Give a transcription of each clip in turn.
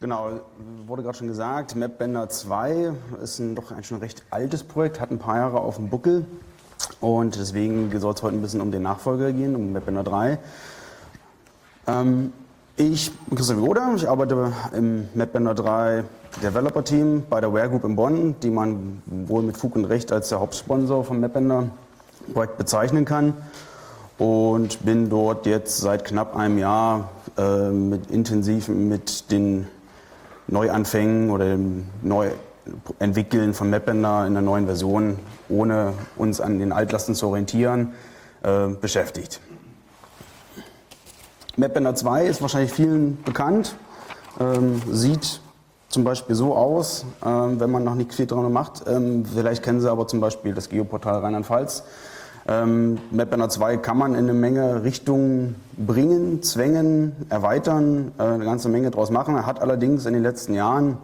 Genau, wurde gerade schon gesagt, MapBender 2 ist doch ein schon recht altes Projekt, hat ein paar Jahre auf dem Buckel und deswegen soll es heute ein bisschen um den Nachfolger gehen, um MapBender 3. Ich bin Christoph Goder, ich arbeite im MapBender 3 Developer Team bei der Ware Group in Bonn, die man wohl mit Fug und Recht als der Hauptsponsor vom MapBender Projekt bezeichnen kann. Und bin dort jetzt seit knapp einem Jahr intensiv mit den Neuanfängen oder dem Neuentwickeln von MapBender in der neuen Version, ohne uns an den Altlasten zu orientieren, beschäftigt. MapBender 2 ist wahrscheinlich vielen bekannt, sieht zum Beispiel so aus, wenn man noch nicht viel dran macht. Vielleicht kennen Sie aber zum Beispiel das Geoportal Rheinland-Pfalz. MapBender 2 kann man in eine Menge Richtungen bringen, zwängen, erweitern, eine ganze Menge draus machen. Er hat allerdings in den letzten Jahren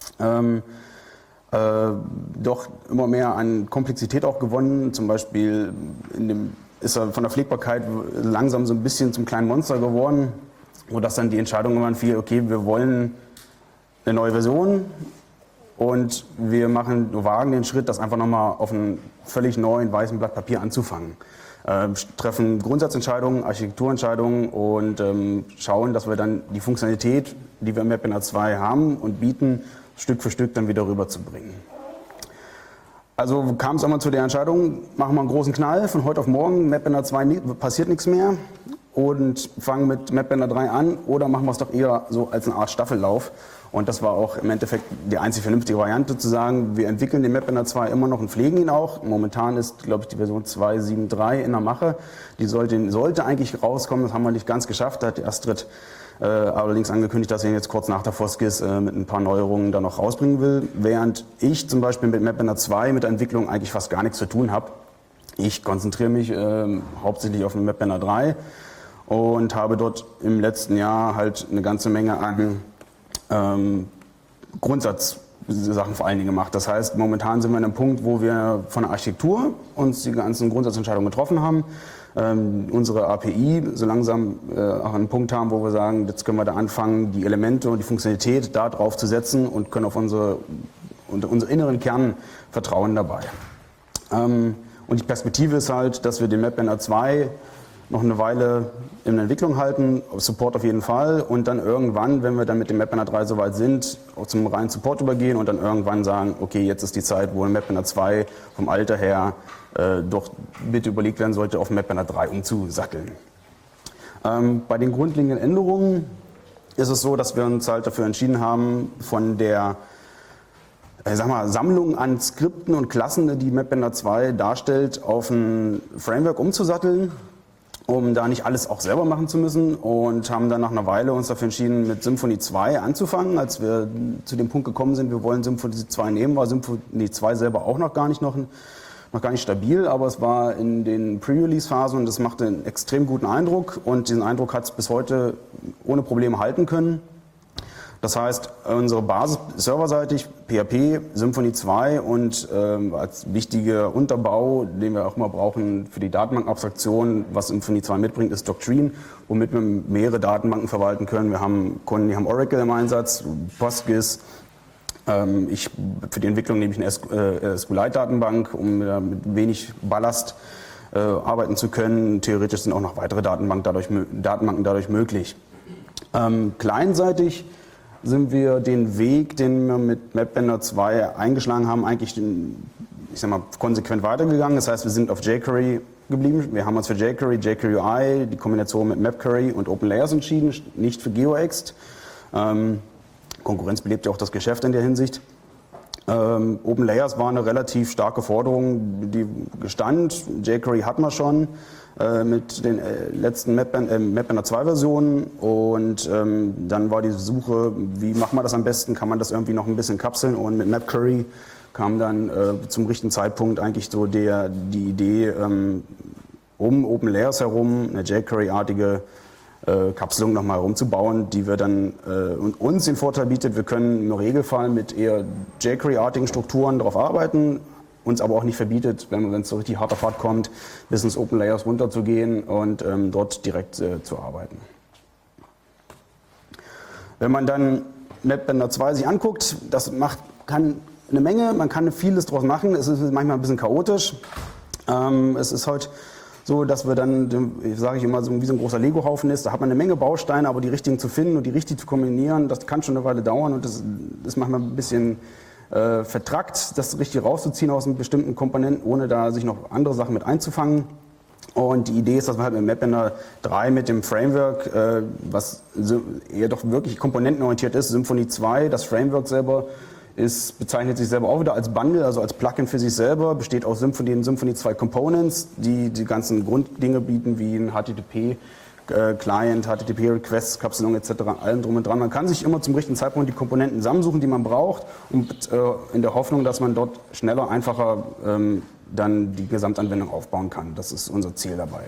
doch immer mehr an Komplexität auch gewonnen. Zum Beispiel ist er von der Pflegbarkeit langsam so ein bisschen zum kleinen Monster geworden, wo das dann die Entscheidung irgendwann fiel, okay, wir wollen eine neue Version. Und wir wagen den Schritt, das einfach nochmal auf einem völlig neuen weißen Blatt Papier anzufangen. Treffen Grundsatzentscheidungen, Architekturentscheidungen und schauen, dass wir dann die Funktionalität, die wir im MapBender 2 haben und bieten, Stück für Stück dann wieder rüberzubringen. Also kam es einmal zu der Entscheidung, machen wir einen großen Knall, von heute auf morgen, MapBender 2 passiert nichts mehr und fangen mit MapBender 3 an oder machen wir es doch eher so als eine Art Staffellauf. Und das war auch im Endeffekt die einzig vernünftige Variante, zu sagen, wir entwickeln den MapBender 2 immer noch und pflegen ihn auch. Momentan ist, glaube ich, die Version 2.7.3 in der Mache. Die sollte eigentlich rauskommen, das haben wir nicht ganz geschafft. Da hat die Astrid allerdings angekündigt, dass sie ihn jetzt kurz nach der Foskis mit ein paar Neuerungen da noch rausbringen will. Während ich zum Beispiel mit MapBender 2 mit der Entwicklung eigentlich fast gar nichts zu tun habe. Ich konzentriere mich hauptsächlich auf den MapBender 3 und habe dort im letzten Jahr halt eine ganze Menge an Grundsatzsachen vor allen Dingen gemacht. Das heißt, momentan sind wir an einem Punkt, wo wir von der Architektur uns die ganzen Grundsatzentscheidungen getroffen haben. Unsere API so langsam auch einen Punkt haben, wo wir sagen, jetzt können wir da anfangen, die Elemente und die Funktionalität da drauf zu setzen und können auf unsere inneren Kern vertrauen dabei. Und die Perspektive ist halt, dass wir den MapBender 2 noch eine Weile in der Entwicklung halten, Support auf jeden Fall und dann irgendwann, wenn wir dann mit dem MapBender 3 soweit sind, auch zum reinen Support übergehen und dann irgendwann sagen, okay, jetzt ist die Zeit, wo MapBender 2 vom Alter her doch bitte überlegt werden sollte, auf MapBender 3 umzusatteln. Bei den grundlegenden Änderungen ist es so, dass wir uns halt dafür entschieden haben, von der Sammlung an Skripten und Klassen, die MapBender 2 darstellt, auf ein Framework umzusatteln, um da nicht alles auch selber machen zu müssen, und haben dann nach einer Weile uns dafür entschieden, mit Symfony 2 anzufangen. Als wir zu dem Punkt gekommen sind, wir wollen Symfony 2 nehmen, war Symfony 2 selber auch noch gar nicht stabil, aber es war in den Pre-Release-Phasen und das machte einen extrem guten Eindruck und diesen Eindruck hat es bis heute ohne Probleme halten können. Das heißt, unsere Basis serverseitig PHP, Symfony 2 und als wichtiger Unterbau, den wir auch immer brauchen für die Datenbankabstraktion, was Symfony 2 mitbringt, ist Doctrine, womit wir mehrere Datenbanken verwalten können. Wir haben Kunden, die haben Oracle im Einsatz, Postgis. Für die Entwicklung nehme ich eine SQLite-Datenbank, um mit wenig Ballast arbeiten zu können. Theoretisch sind auch noch weitere Datenbanken dadurch möglich. Clientseitig sind wir den Weg, den wir mit MapBender 2 eingeschlagen haben, eigentlich konsequent weitergegangen. Das heißt, wir sind auf jQuery geblieben. Wir haben uns für jQuery UI, die Kombination mit MapQuery und OpenLayers entschieden, nicht für GeoExt. Konkurrenz belebt ja auch das Geschäft in der Hinsicht. OpenLayers war eine relativ starke Forderung, die gestand. jQuery hatten wir schon mit den letzten MapBender 2 Versionen und dann war die Suche, wie macht man das am besten, kann man das irgendwie noch ein bisschen kapseln, und mit MapQuery kam dann zum richtigen Zeitpunkt eigentlich so die Idee, um OpenLayers herum eine jQuery-artige Kapselung nochmal rumzubauen, die wir dann uns den Vorteil bietet, wir können im Regelfall mit eher jQuery-artigen Strukturen darauf arbeiten, uns aber auch nicht verbietet, wenn es so richtig hart auf hart kommt, bis ins OpenLayers runterzugehen und dort direkt zu arbeiten. Wenn man dann MapBender 2 sich anguckt, kann eine Menge, man kann vieles draus machen, es ist manchmal ein bisschen chaotisch. Es ist heute so, dass wir dann, sage ich immer, so wie so ein großer Lego-Haufen ist, da hat man eine Menge Bausteine, aber die richtigen zu finden und die richtig zu kombinieren, das kann schon eine Weile dauern und das ist manchmal ein bisschen vertrackt, das richtig rauszuziehen aus einem bestimmten Komponenten, ohne da sich noch andere Sachen mit einzufangen. Und die Idee ist, dass wir halt mit MapBender 3 mit dem Framework, was eher doch wirklich komponentenorientiert ist, Symfony 2, das Framework selber bezeichnet sich selber auch wieder als Bundle, also als Plugin für sich selber, besteht aus Symfony 2 Components, die die ganzen Grunddinge bieten, wie ein HTTP Client, HTTP-Requests, Kapselung etc., allem drum und dran. Man kann sich immer zum richtigen Zeitpunkt die Komponenten zusammensuchen, die man braucht, und in der Hoffnung, dass man dort schneller, einfacher dann die Gesamtanwendung aufbauen kann. Das ist unser Ziel dabei.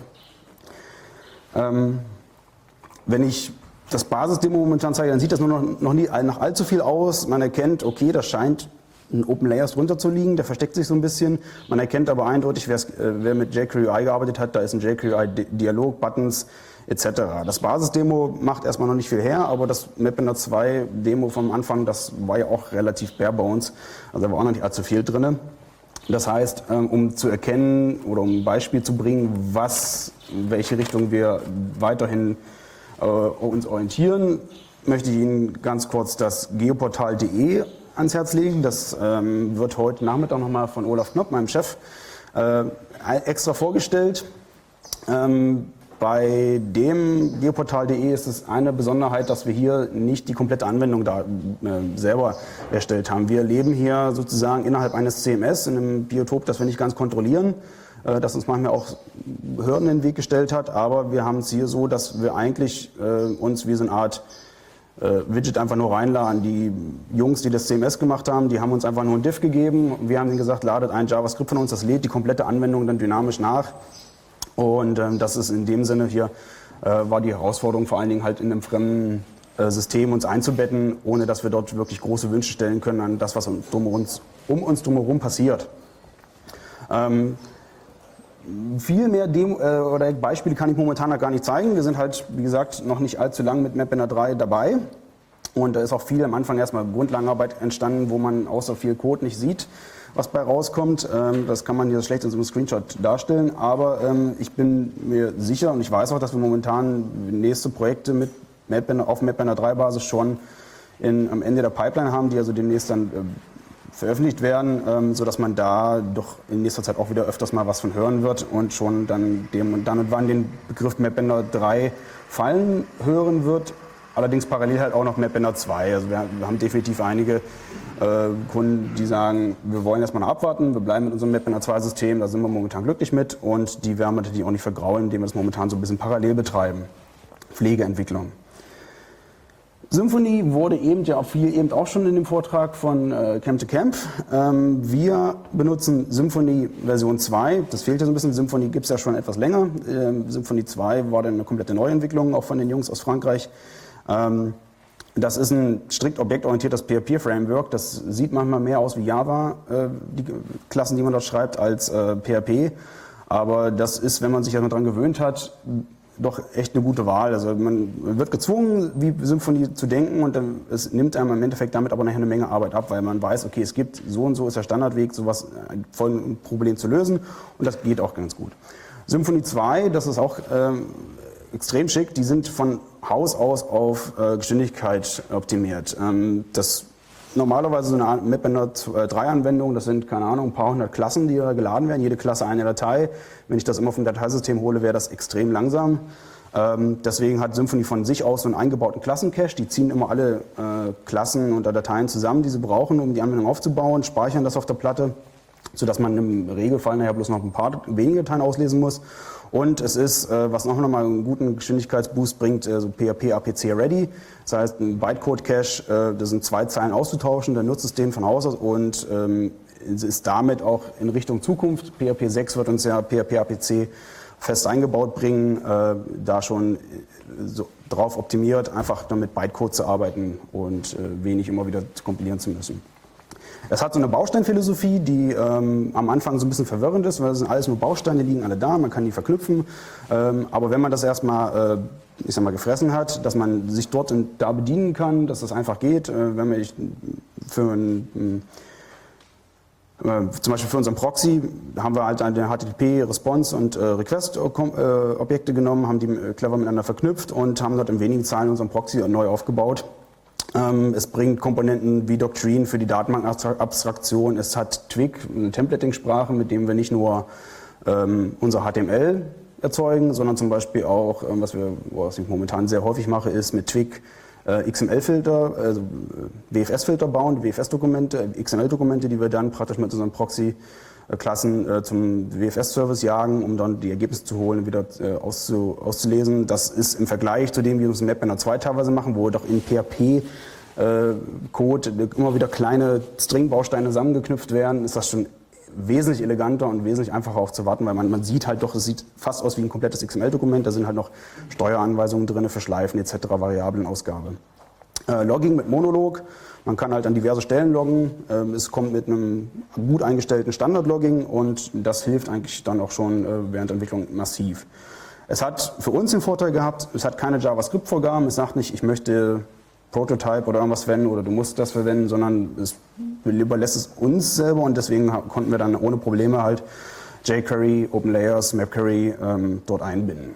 Wenn ich das Basisdemo momentan zeige, dann sieht das nur noch nie nach allzu viel aus. Man erkennt, okay, da scheint ein Open Layers drunter zu liegen, der versteckt sich so ein bisschen. Man erkennt aber eindeutig, wer mit jQuery gearbeitet hat, da ist ein jQuery-Dialog, Buttons etc. Das Basisdemo macht erstmal noch nicht viel her, aber das MapBender 2 Demo vom Anfang, das war ja auch relativ bare bones, also da war auch noch nicht allzu viel drin. Das heißt, um zu erkennen oder um ein Beispiel zu bringen, in welche Richtung wir weiterhin uns orientieren, möchte ich Ihnen ganz kurz das geoportal.de ans Herz legen. Das wird heute Nachmittag nochmal von Olaf Knopp, meinem Chef, extra vorgestellt. Bei dem geoportal.de ist es eine Besonderheit, dass wir hier nicht die komplette Anwendung selber erstellt haben. Wir leben hier sozusagen innerhalb eines CMS, in einem Biotop, das wir nicht ganz kontrollieren, das uns manchmal auch Hürden in den Weg gestellt hat, aber wir haben es hier so, dass wir eigentlich uns wie so eine Art Widget einfach nur reinladen. Die Jungs, die das CMS gemacht haben, die haben uns einfach nur ein Div gegeben. Wir haben ihnen gesagt, ladet ein JavaScript von uns, das lädt die komplette Anwendung dann dynamisch nach. Und das ist in dem Sinne hier, war die Herausforderung vor allen Dingen halt in einem fremden System uns einzubetten, ohne dass wir dort wirklich große Wünsche stellen können an das, was um uns drumherum passiert. Viel mehr oder Beispiele kann ich momentan noch gar nicht zeigen. Wir sind halt, wie gesagt, noch nicht allzu lang mit MapBender 3 dabei. Und da ist auch viel am Anfang erstmal Grundlagenarbeit entstanden, wo man außer viel Code nicht sieht, was bei rauskommt. Das kann man hier schlecht in so einem Screenshot darstellen. Aber ich bin mir sicher und ich weiß auch, dass wir momentan nächste Projekte mit auf MapBender 3 Basis schon am Ende der Pipeline haben, die also demnächst dann veröffentlicht werden, sodass man da doch in nächster Zeit auch wieder öfters mal was von hören wird und schon dann und wann den Begriff MapBender 3 fallen hören wird. Allerdings parallel halt auch noch MapBender 2. Also wir haben definitiv einige Kunden, die sagen, wir wollen erstmal noch abwarten, wir bleiben mit unserem MapBender 2 System, da sind wir momentan glücklich mit und die werden wir natürlich auch nicht vergraulen, indem wir das momentan so ein bisschen parallel betreiben. Pflegeentwicklung. Symfony wurde eben auch schon in dem Vortrag von Camp to Camp. Wir benutzen Symfony Version 2, das fehlt ja so ein bisschen, Symfony gibt es ja schon etwas länger. Symfony 2 war dann eine komplette Neuentwicklung, auch von den Jungs aus Frankreich. Das ist ein strikt objektorientiertes PHP-Framework, das sieht manchmal mehr aus wie Java, die Klassen, die man dort schreibt, als PHP. Aber das ist, wenn man sich daran gewöhnt hat, doch echt eine gute Wahl. Also man wird gezwungen, wie Symfony zu denken und es nimmt einem im Endeffekt damit aber nachher eine Menge Arbeit ab, weil man weiß, okay, es gibt so und so ist der Standardweg, sowas ein Problem zu lösen und das geht auch ganz gut. Symfony 2, das ist auch extrem schick, die sind von Haus aus auf Geschwindigkeit optimiert. Das normalerweise so eine MapBender 3 Anwendung, das sind, keine Ahnung, ein paar hundert Klassen, die da geladen werden, jede Klasse eine Datei. Wenn ich das immer vom Dateisystem hole, wäre das extrem langsam. Deswegen hat Symfony von sich aus so einen eingebauten Klassencache, die ziehen immer alle Klassen und Dateien zusammen, die sie brauchen, um die Anwendung aufzubauen, speichern das auf der Platte, sodass man im Regelfall nachher bloß noch ein paar wenige Dateien auslesen muss. Und es ist, was noch mal einen guten Geschwindigkeitsboost bringt, so PHP APC Ready. Das heißt, ein Bytecode-Cache, das sind 2 Zeilen auszutauschen, dann nutzt es den von Haus aus und ist damit auch in Richtung Zukunft. PHP 6 wird uns ja PHP APC fest eingebaut bringen, da schon so drauf optimiert, einfach nur mit Bytecode zu arbeiten und wenig immer wieder kompilieren zu müssen. Es hat so eine Bausteinphilosophie, die am Anfang so ein bisschen verwirrend ist, weil es sind alles nur Bausteine, die liegen alle da, man kann die verknüpfen. Aber wenn man das erstmal ich sag mal, gefressen hat, dass man sich dort da bedienen kann, dass das einfach geht. Wenn wir zum Beispiel für unseren Proxy haben wir halt eine HTTP, Response und Request-Objekte genommen, haben die clever miteinander verknüpft und haben dort in wenigen Zeilen unseren Proxy neu aufgebaut. Es bringt Komponenten wie Doctrine für die Datenbankabstraktion. Es hat Twig, eine Templating-Sprache, mit dem wir nicht nur unser HTML erzeugen, sondern zum Beispiel auch, was ich momentan sehr häufig mache, ist mit Twig XML-Filter, also WFS-Filter bauen, WFS-Dokumente, XML-Dokumente, die wir dann praktisch mit unseren Proxy-Klassen zum WFS-Service jagen, um dann die Ergebnisse zu holen und wieder auszulesen. Das ist im Vergleich zu dem, wie wir es in MapBanner 2 teilweise machen, wo doch in PHP Code immer wieder kleine String-Bausteine zusammengeknüpft werden, ist das schon wesentlich eleganter und wesentlich einfacher aufzuwarten, weil man sieht halt doch, es sieht fast aus wie ein komplettes XML-Dokument, da sind halt noch Steueranweisungen drin für Schleifen etc., Variablenausgabe. Logging mit Monolog, man kann halt an diverse Stellen loggen, es kommt mit einem gut eingestellten Standard-Logging und das hilft eigentlich dann auch schon während der Entwicklung massiv. Es hat für uns den Vorteil gehabt, es hat keine JavaScript-Vorgaben, es sagt nicht, ich möchte Prototype oder irgendwas verwenden oder du musst das verwenden, sondern es überlässt es uns selber und deswegen konnten wir dann ohne Probleme halt jQuery, OpenLayers, MapQuery dort einbinden.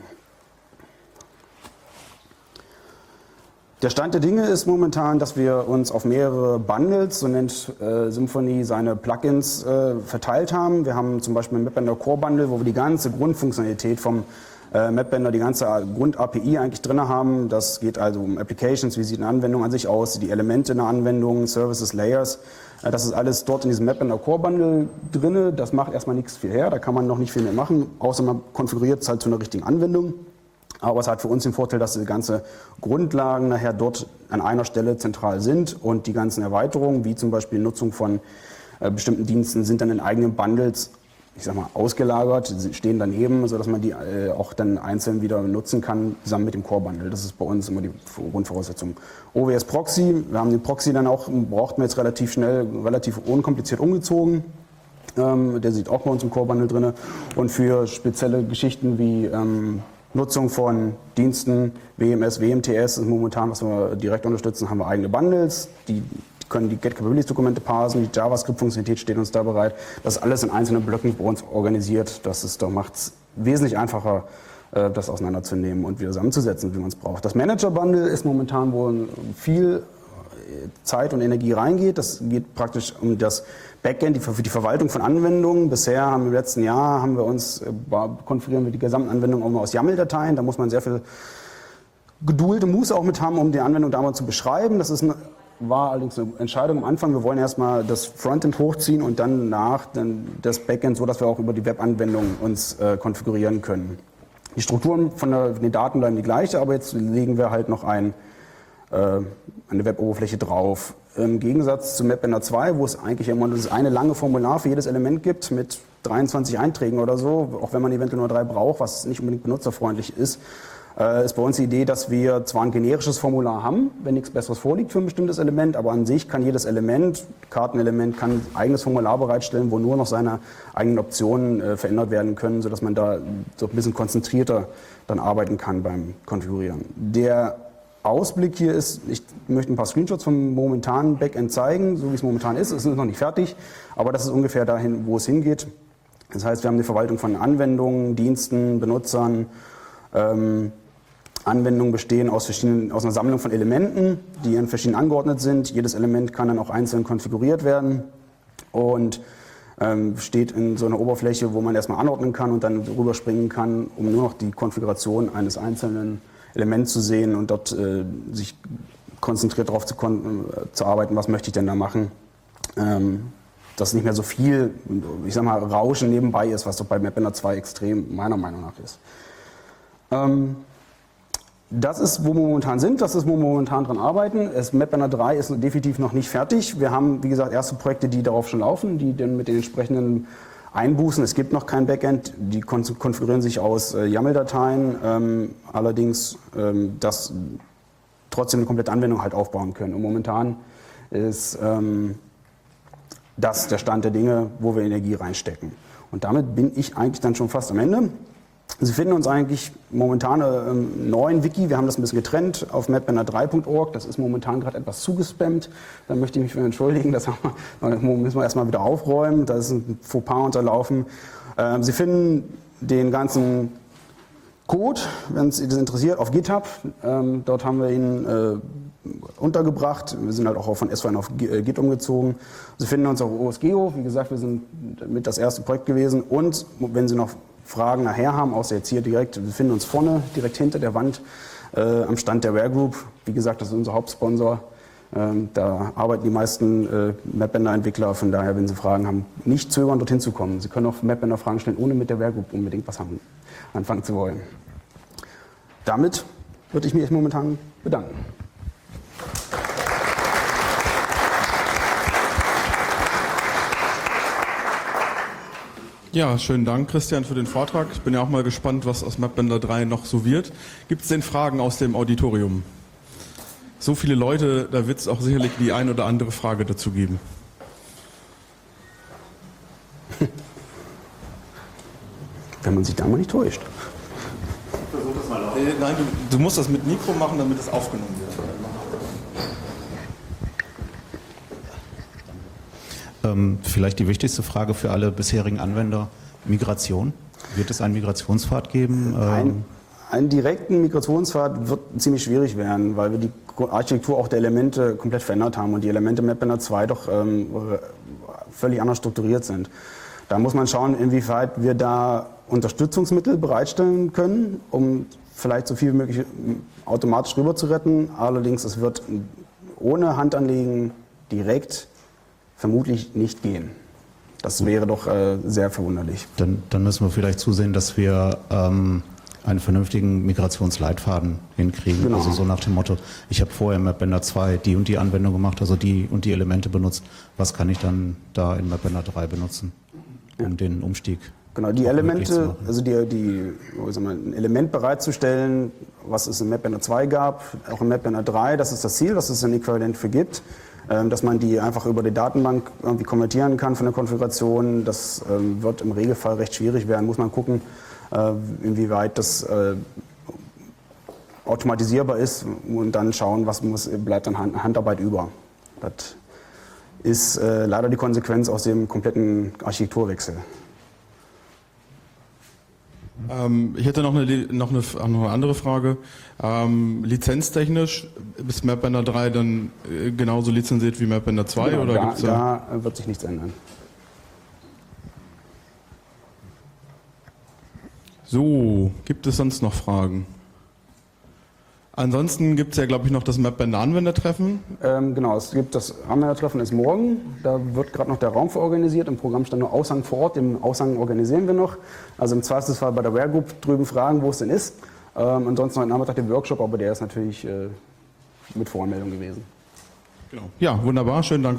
Der Stand der Dinge ist momentan, dass wir uns auf mehrere Bundles, so nennt Symfony seine Plugins, verteilt haben. Wir haben zum Beispiel ein MapBanner Core Bundle, wo wir die ganze Grundfunktionalität vom MapBanner, die ganze Grund-API eigentlich drin haben. Das geht also um Applications, wie sieht eine Anwendung an sich aus, die Elemente in der Anwendung, Services, Layers. Das ist alles dort in diesem MapBanner Core Bundle drin. Das macht erstmal nichts viel her, da kann man noch nicht viel mehr machen, außer man konfiguriert es halt zu einer richtigen Anwendung. Aber es hat für uns den Vorteil, dass die ganzen Grundlagen nachher dort an einer Stelle zentral sind und die ganzen Erweiterungen, wie zum Beispiel Nutzung von bestimmten Diensten, sind dann in eigenen Bundles, ich sag mal, ausgelagert, stehen daneben, sodass man die auch dann einzeln wieder nutzen kann, zusammen mit dem Core-Bundle. Das ist bei uns immer die Grundvoraussetzung. OWS Proxy, wir haben den Proxy dann auch, brauchten wir jetzt relativ schnell, relativ unkompliziert umgezogen. Der sieht auch bei uns im Core-Bundle drin. Und für spezielle Geschichten wie Nutzung von Diensten, WMS, WMTS ist momentan, was wir direkt unterstützen, haben wir eigene Bundles, die können die Get-Capabilities-Dokumente parsen, die JavaScript-Funktionalität steht uns da bereit. Das ist alles in einzelnen Blöcken bei uns organisiert. Das macht es wesentlich einfacher, das auseinanderzunehmen und wieder zusammenzusetzen, wie man es braucht. Das Manager-Bundle ist momentan, wo viel Zeit und Energie reingeht. Das geht praktisch um das Backend, für die Verwaltung von Anwendungen. Bisher haben wir im letzten Jahr konfigurieren wir die gesamten Anwendungen auch mal aus YAML-Dateien. Da muss man sehr viel Geduld und Muße auch mit haben, um die Anwendung damals zu beschreiben. War allerdings eine Entscheidung am Anfang. Wir wollen erstmal das Frontend hochziehen und dann das Backend, so dass wir auch über die Webanwendung uns konfigurieren können. Die Strukturen von den Daten bleiben die gleiche, aber jetzt legen wir halt noch eine Web-Oberfläche drauf. Im Gegensatz zu MapBanner 2, wo es eigentlich immer das eine lange Formular für jedes Element gibt mit 23 Einträgen oder so, auch wenn man eventuell nur 3 braucht, was nicht unbedingt benutzerfreundlich ist bei uns die Idee, dass wir zwar ein generisches Formular haben, wenn nichts Besseres vorliegt für ein bestimmtes Element, aber an sich kann jedes Element, Kartenelement, kann ein eigenes Formular bereitstellen, wo nur noch seine eigenen Optionen verändert werden können, sodass man da so ein bisschen konzentrierter dann arbeiten kann beim Konfigurieren. Der Ausblick hier ist, ich möchte ein paar Screenshots vom momentanen Backend zeigen, so wie es momentan ist. Es ist noch nicht fertig, aber das ist ungefähr dahin, wo es hingeht. Das heißt, wir haben die Verwaltung von Anwendungen, Diensten, Benutzern. Anwendungen bestehen aus einer Sammlung von Elementen, die in verschieden angeordnet sind. Jedes Element kann dann auch einzeln konfiguriert werden und steht in so einer Oberfläche, wo man erstmal anordnen kann und dann rüberspringen kann, um nur noch die Konfiguration eines einzelnen Elements zu sehen und dort sich konzentriert darauf zu arbeiten, was möchte ich denn da machen. Dass nicht mehr so viel, ich sag mal, Rauschen nebenbei ist, was doch bei MapBanner 2 extrem meiner Meinung nach ist. Das ist, wo wir momentan sind, das ist, wo wir momentan dran arbeiten. MapBanner 3 ist definitiv noch nicht fertig. Wir haben, wie gesagt, erste Projekte, die darauf schon laufen, die dann mit den entsprechenden Einbußen. Es gibt noch kein Backend, die konfigurieren sich aus YAML-Dateien, allerdings das trotzdem eine komplette Anwendung halt aufbauen können. Und momentan ist das der Stand der Dinge, wo wir Energie reinstecken. Und damit bin ich eigentlich dann schon fast am Ende. Sie finden uns eigentlich momentan im neuen Wiki, wir haben das ein bisschen getrennt, auf mapbanner3.org. Das ist momentan gerade etwas zugespammt. Da möchte ich mich für entschuldigen, das müssen wir erstmal wieder aufräumen. Da ist ein Fauxpas unterlaufen. Sie finden den ganzen Code, wenn es das interessiert, auf GitHub. Dort haben wir ihn untergebracht. Wir sind halt auch von S4N auf Git umgezogen. Sie finden uns auf OSGeo. Wie gesagt, wir sind mit das erste Projekt gewesen. Und wenn Sie noch Fragen nachher haben, außer jetzt hier direkt, wir finden uns vorne, direkt hinter der Wand, am Stand der Ware Group. Wie gesagt, das ist unser Hauptsponsor. Da arbeiten die meisten Mapbanner-Entwickler. Von daher, wenn Sie Fragen haben, nicht zögern, dorthin zu kommen. Sie können auch Mapbanner Fragen stellen, ohne mit der Ware Group unbedingt was anfangen zu wollen. Damit würde ich mich momentan bedanken. Ja, schönen Dank, Christian, für den Vortrag. Ich bin ja auch mal gespannt, was aus Mapbanner 3 noch so wird. Gibt es denn Fragen aus dem Auditorium? So viele Leute, da wird es auch sicherlich die ein oder andere Frage dazu geben. Wenn man sich da mal nicht täuscht. Versuch das mal auch. Nein, du musst das mit Mikro machen, damit es aufgenommen wird. Vielleicht die wichtigste Frage für alle bisherigen Anwender, Migration. Wird es einen Migrationspfad geben? Einen direkten Migrationspfad wird ziemlich schwierig werden, weil wir die Architektur auch der Elemente komplett verändert haben und die Elemente Mapbanner 2 doch völlig anders strukturiert sind. Da muss man schauen, inwieweit wir da Unterstützungsmittel bereitstellen können, um vielleicht so viel wie möglich automatisch rüber zu retten. Allerdings, es wird ohne Handanlegen direkt vermutlich nicht gehen. Das wäre doch sehr verwunderlich. Dann müssen wir vielleicht zusehen, dass wir einen vernünftigen Migrationsleitfaden hinkriegen. Genau. Also so nach dem Motto, ich habe vorher in Mapbanner 2 die und die Anwendung gemacht, also die und die Elemente benutzt. Was kann ich dann da in Mapbanner 3 benutzen, um den Umstieg Genau, die Elemente, also ein Element bereitzustellen, was es in Mapbanner 2 gab, auch in Mapbanner 3, das ist das Ziel, dass es ein Äquivalent für gibt. Dass man die einfach über die Datenbank irgendwie konvertieren kann von der Konfiguration. Das wird im Regelfall recht schwierig werden. Muss man gucken, inwieweit das automatisierbar ist und dann schauen, was bleibt an Handarbeit über. Das ist leider die Konsequenz aus dem kompletten Architekturwechsel. Ich hätte noch eine andere Frage. Lizenztechnisch ist Mapbanner 3 dann genauso lizenziert wie Mapbanner 2? Genau, oder da wird sich nichts ändern. So, gibt es sonst noch Fragen? Ansonsten gibt es ja, glaube ich, noch das Mapbanner Anwendertreffen. Genau, es gibt das Anwendertreffen ist morgen. Da wird gerade noch der Raum für organisiert. Im Programm stand nur Aushang vor Ort. Den Aushang organisieren wir noch. Also im Zweifelsfall bei der Ware Group drüben fragen, wo es denn ist. Ansonsten heute Nachmittag den Workshop, aber der ist natürlich mit Voranmeldung gewesen. Genau. Ja, wunderbar. Schönen Dank.